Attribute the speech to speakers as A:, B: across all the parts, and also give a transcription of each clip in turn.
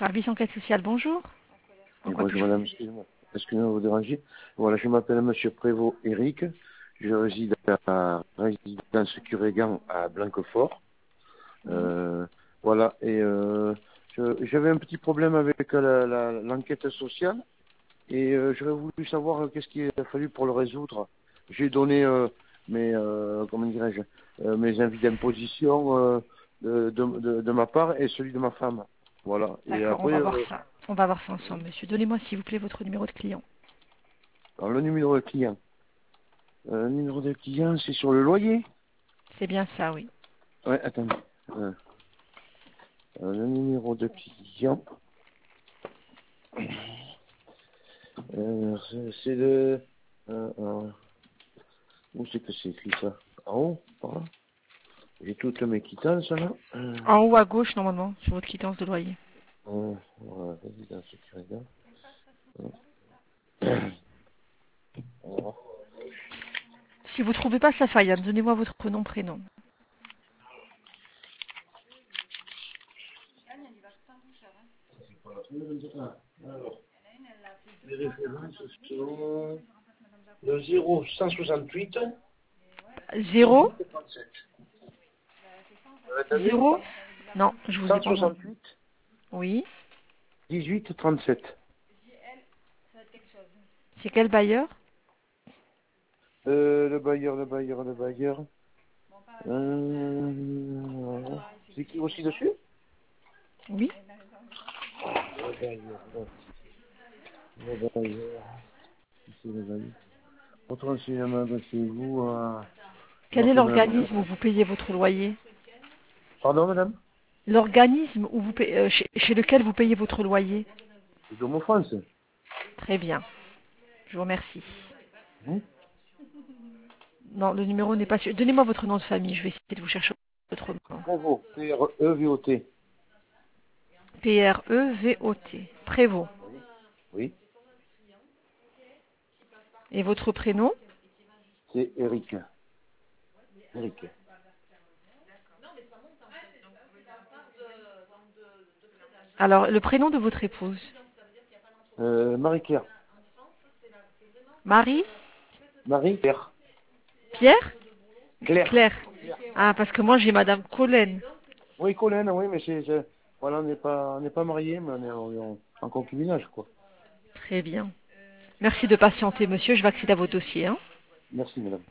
A: Service enquête sociale, bonjour. En
B: Et
A: quoi
B: bonjour
A: puis-je vous
B: madame,
A: aider?
B: excusez-moi de vous déranger. Voilà, je m'appelle monsieur Prévost Eric. Je réside à la résidence Curégan à Blanquefort.
A: Oui.
B: Voilà, et j'avais un petit problème avec l'enquête sociale et j'aurais voulu savoir qu'est-ce qu'il a fallu pour le résoudre. J'ai donné comment dirais-je, mes avis d'imposition de ma part et celui de ma femme. Voilà. Et
A: D'accord, on
B: après,
A: va voir ça. On va voir ça ensemble, monsieur. Donnez-moi, s'il vous plaît, votre numéro de client.
B: alors, le numéro de client. Le numéro de client, c'est sur le loyer.
A: C'est bien ça, oui.
B: Ouais, attendez. Le numéro de client, c'est le... où c'est que c'est écrit ça? En haut, par là. J'ai toutes mes quittances, là.
A: En haut à gauche, normalement, sur votre quittance de loyer.
B: Voilà, résidence sécuritaire. Voilà.
A: Si vous ne trouvez pas Safayan, donnez-moi votre nom, prénom.
B: Alors, les références sont le 0168
A: 0
B: 1837. Vous l'entendez?
A: 0 Non, je vous ai pas entendu.
B: 168
A: Oui.
B: 1837.
A: C'est quel bailleur?
B: Le bailleur. C'est qui aussi dessus?
A: Oui.
B: Le bailleur. Le bailleur. C'est le bailleur. Votre renseignement, c'est vous.
A: Quel est l'organisme où vous payez votre loyer?
B: Pardon, madame?
A: L'organisme où vous chez lequel vous payez votre loyer?
B: C'est de mon France.
A: Très bien. Je vous remercie.
B: Hein?
A: Non, le numéro n'est pas sûr. Donnez-moi votre nom de famille. Je vais essayer de vous chercher autrement.
B: Prévost. P-R-E-V-O-T.
A: P-R-E-V-O-T. Prévost.
B: Oui. Oui.
A: Et votre prénom?
B: C'est Eric. Eric.
A: Alors, le prénom de votre épouse?
B: Marie-Claire.
A: Marie?
B: Marie-Claire.
A: Pierre?
B: Claire.
A: Claire. Ah, parce que moi, j'ai Madame Collen.
B: Oui, Colin, oui, mais voilà, on n'est pas mariés, mais on est en concubinage, quoi.
A: Très bien. Merci de patienter, monsieur. Je vais accéder à vos dossiers. Hein.
B: Merci, madame.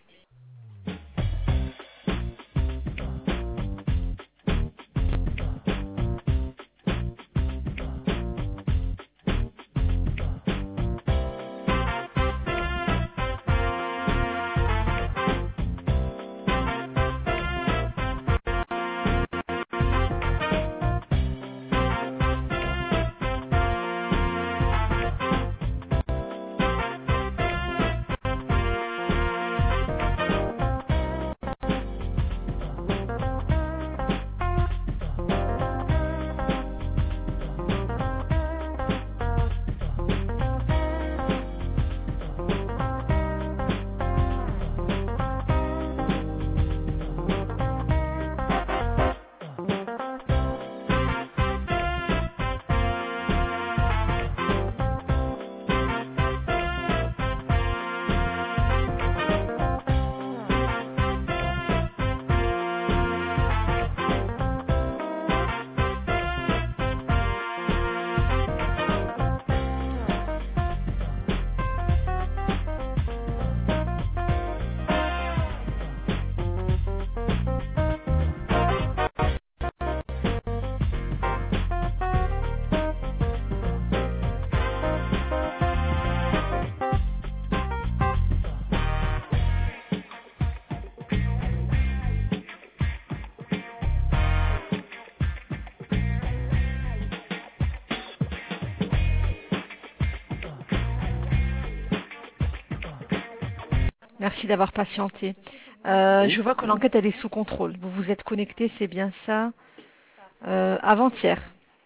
A: Merci d'avoir patienté.
B: Oui.
A: Je vois que l'enquête, elle est sous contrôle. Vous vous êtes connecté, c'est bien ça, avant-hier.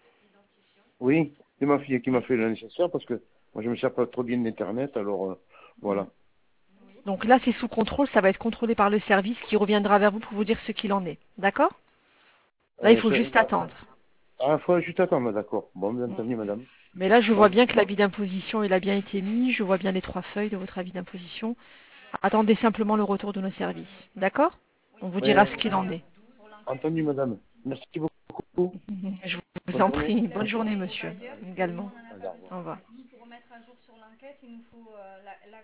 B: Oui, c'est ma fille qui m'a fait le nécessaire parce que moi je me sers pas trop bien d'Internet, alors voilà.
A: Donc là, c'est sous contrôle. Ça va être contrôlé par le service qui reviendra vers vous pour vous dire ce qu'il en est. D'accord? Là, il faut
B: Ça-
A: juste attendre.
B: Ah, faut juste attendre, d'accord. Bon, bien
A: Mm.
B: entendu, madame.
A: Mais là, je vois
B: Bon.
A: bien que l'avis d'imposition, il a bien été mis. Je vois bien les 3 feuilles de votre avis d'imposition. Attendez simplement le retour de nos services. D'accord? On vous dira
B: Ouais,
A: ce qu'il en est.
B: entendu, madame. Merci beaucoup.
A: Je vous
B: Bonne
A: en
B: journée.
A: prie. Bonne journée, monsieur. Également.
B: Allez, au revoir.
A: Au revoir.